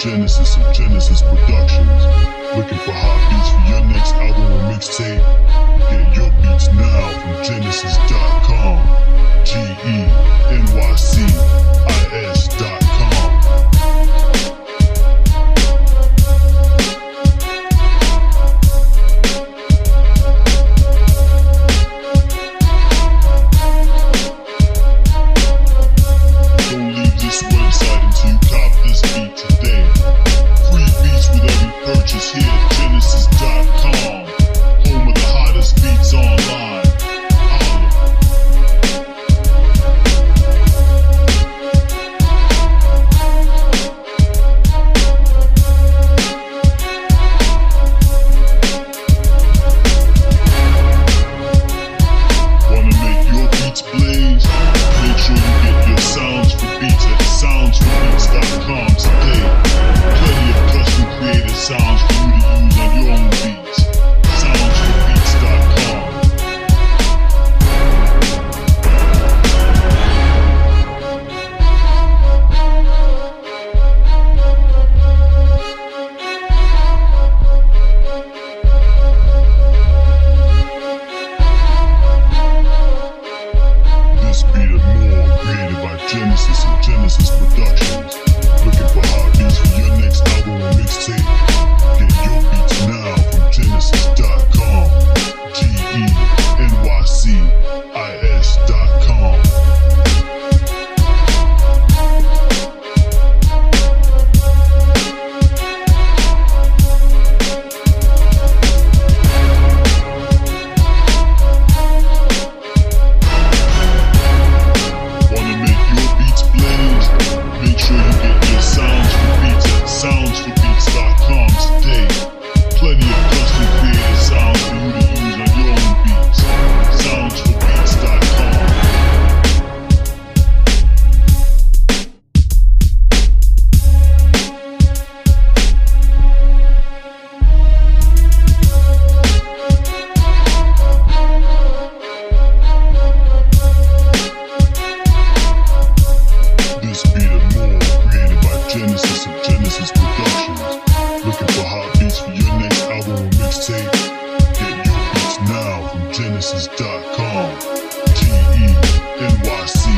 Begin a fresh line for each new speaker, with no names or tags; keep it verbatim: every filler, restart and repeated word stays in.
Genesis of Genesis Productions. Looking for hot beats for your next album or mixtape? Get your beats now from Genesis dot com. G E N Y C I S dot com. Don't leave this website until you cop this beat today. Free beats with every purchase here at Genesis dot com. Home of the hottest beats online. Holla. Wanna make your beats blaze? Make sure you get your sounds for beats at sounds for beats dot com today. Plenty of custom created sounds for you to use on your own beats. sounds for beats dot com. This beat and more created by Genesis and Genesis Productions. Looking for hot beats for your next album or mixtape? Get your beats now from Genesis dot com. G E N Y C I S dot com. Wanna make your beats blaze? Make sure you get your sounds for beats at sounds for beats dot com today. Plenty of custom created sounds for you to use on your own beats. sounds for beats dot com. This beat and more created by Genesis of Genesis Productions. Looking for hot beats for your next album or mixtape? Get your beats now from Genesis dot com. G E N Y C